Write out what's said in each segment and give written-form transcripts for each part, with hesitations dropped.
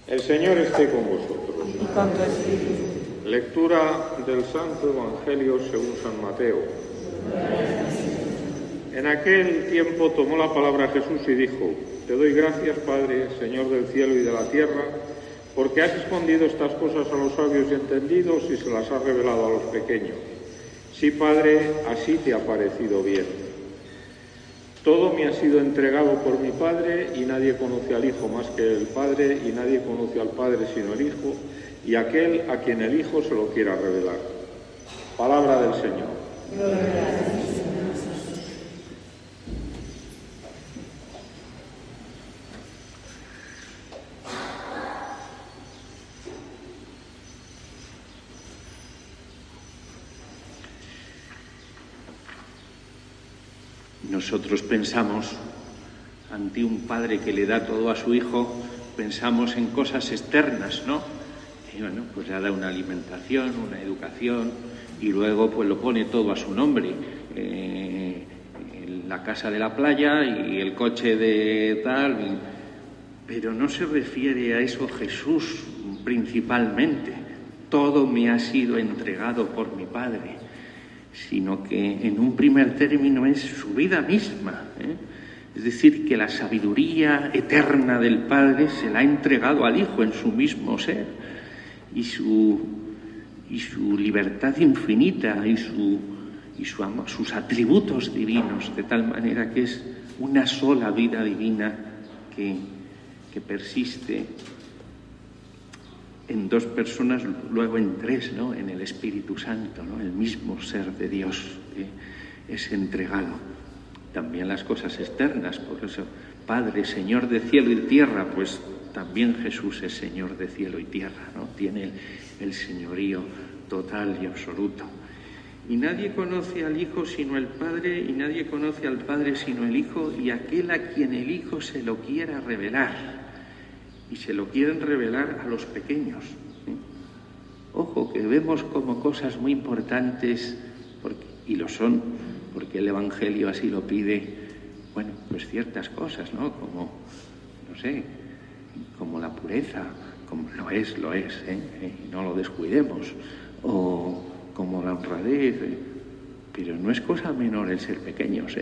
El Señor esté con vosotros. Y con tu espíritu. Lectura del Santo Evangelio según San Mateo. En aquel tiempo tomó la palabra Jesús y dijo: Te doy gracias, Padre, Señor del cielo y de la tierra, porque has escondido estas cosas a los sabios y entendidos y se las has revelado a los pequeños. Sí, Padre, así te ha parecido bien. Todo me ha sido entregado por mi Padre, y nadie conoce al Hijo más que el Padre, y nadie conoce al Padre sino el Hijo, y aquel a quien el Hijo se lo quiera revelar. Palabra del Señor. Gloria a ti, Señor Jesús. Nosotros pensamos, ante un padre que le da todo a su hijo, pensamos en cosas externas, ¿no? Y bueno, pues le da una alimentación, una educación, y luego pues lo pone todo a su nombre. La casa de la playa y el coche de tal, pero no se refiere a eso Jesús principalmente. Todo me ha sido entregado por mi Padre, sino que en un primer término es su vida misma, ¿eh? Es decir, que la sabiduría eterna del Padre se la ha entregado al Hijo en su mismo ser, y su libertad infinita y sus atributos divinos, de tal manera que es una sola vida divina que persiste en dos personas, luego en tres, ¿no? En el Espíritu Santo, ¿no? El mismo ser de Dios es entregado. También las cosas externas, por eso, Padre, Señor de cielo y tierra, pues también Jesús es Señor de cielo y tierra, ¿no? Tiene el señorío total y absoluto. Y nadie conoce al Hijo sino el Padre, y nadie conoce al Padre sino el Hijo, y aquel a quien el Hijo se lo quiera revelar. Y se lo quieren revelar a los pequeños. Ojo, que vemos como cosas muy importantes, y lo son, porque el Evangelio así lo pide, bueno, pues ciertas cosas, ¿no? Como, no sé, como la pureza, como lo es, no lo descuidemos, o como la honradez, pero no es cosa menor el ser pequeños,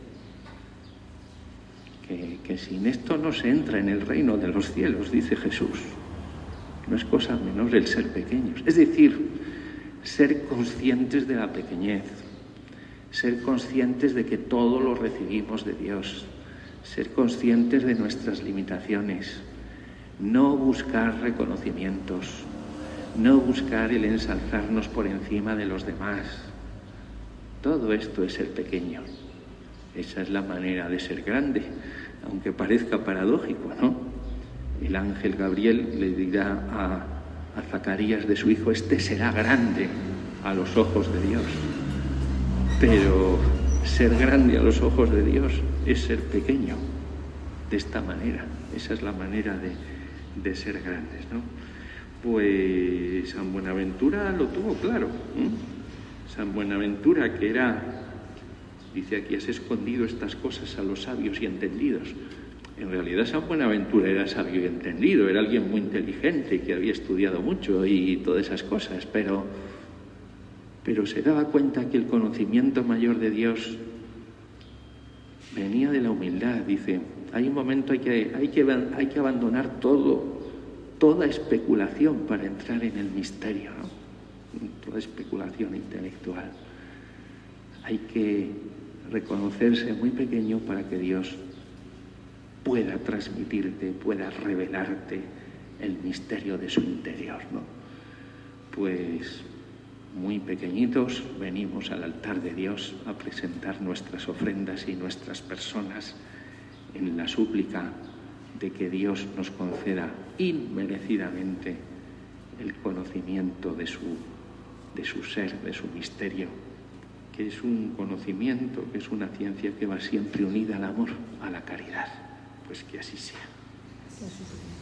Que sin esto no se entra en el reino de los cielos, dice Jesús. No es cosa menor el ser pequeños. Es decir, ser conscientes de la pequeñez, ser conscientes de que todo lo recibimos de Dios, ser conscientes de nuestras limitaciones, no buscar reconocimientos, no buscar el ensalzarnos por encima de los demás. Todo esto es ser pequeño. Esa es la manera de ser grande, aunque parezca paradójico, ¿no? El ángel Gabriel le dirá a Zacarías de su hijo: este será grande a los ojos de Dios. Pero ser grande a los ojos de Dios es ser pequeño, de esta manera. Esa es la manera de ser grandes, ¿no? Pues San Buenaventura lo tuvo claro, ¿eh? San Buenaventura, que era... Dice aquí: has escondido estas cosas a los sabios y entendidos. En realidad San Buenaventura era sabio y entendido, era alguien muy inteligente que había estudiado mucho y todas esas cosas, pero se daba cuenta que el conocimiento mayor de Dios venía de la humildad. Dice, hay un momento hay que abandonar toda especulación para entrar en el misterio, ¿no? Toda especulación intelectual. Hay que reconocerse muy pequeño para que Dios pueda transmitirte, pueda revelarte el misterio de su interior, ¿no? Pues muy pequeñitos venimos al altar de Dios a presentar nuestras ofrendas y nuestras personas en la súplica de que Dios nos conceda inmerecidamente el conocimiento de su ser, de su misterio, que es un conocimiento, que es una ciencia que va siempre unida al amor, a la caridad. Pues que así sea.